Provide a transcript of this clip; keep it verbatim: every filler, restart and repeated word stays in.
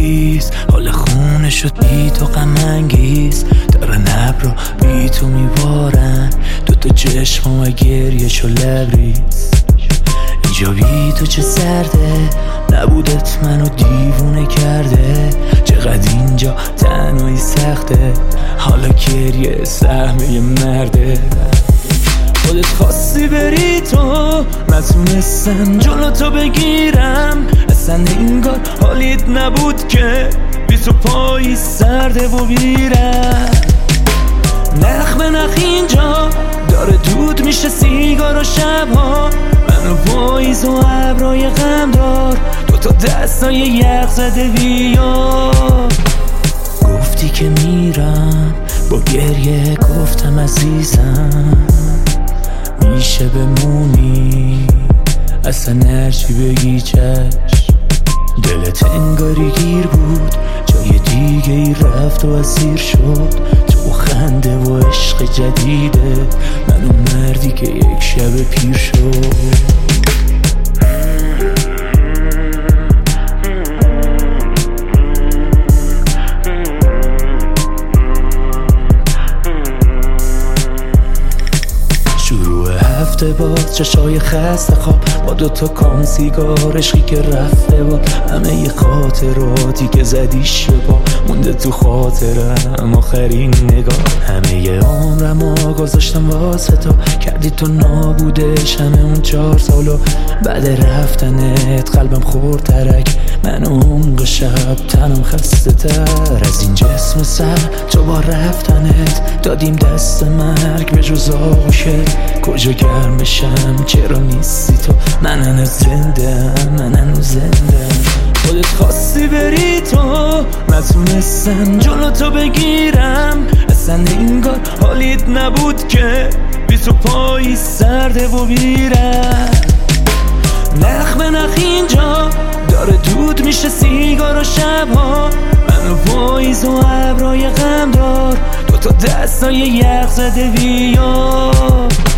تیز، حال خونه شد بی تو غم انگیز. دارن ابرا بی تو میبارن، دوتا چشم و گریه چو لبریز. اینجا بی تو چه سرده، نبودت منو دیوونه کرده. چقدر اینجا تنهایی سخته، حالا گریه سهمه مرده. خودت خواستی بری تو، نتونستم جلو تو بگیرم. اصلا انگار حالیت نبود که بی تو پایی سرده و بیرم. نخ به نخ اینجا داره دود میشه سیگار و شبها. منو پاییز و ابرای غم دار، دوتا دستای یخ زده بیا. گفتی که میرم با گریه، گفتم عزیزم میشه بمونی. اصلا هرچی بگی چشم، دلت انگاری گیر بود جای دیگه ای رفت و اسیر شد. تو خنده و عشق جدیده، من اون مردی که یک شب پیر شد. هفته باز چشای خسته خواب، با دوتا کام سیگار عشقی که رفته با. همه ی خاطراتی که زدیش به پا، مونده تو خاطرم آخرین نگاه. همه ی عمرم ها گذاشتم واسه تو، کردی تو نابودش همه اون چهار سالو. بعد رفتنت قلبم خورد ترک، من اون شب تنم خسته تر. از این جسم سر تو با رفتنت دادیم دست مرگ به جز آغوشه. کجا گرم بشم چرا نیستی تو، من هنوز زنده من هنوز زنده. خودت خواستی بری تو، نتونستم جلو تو بگیرم. اصلا انگار حالیت نبود که بی تو پایی سرده و بیرم. نخ به نخ اینجا داره دود میشه سیگار و شبها. منو پاییز و ابرای غم دار، دوتا دستای یخ زده بیا.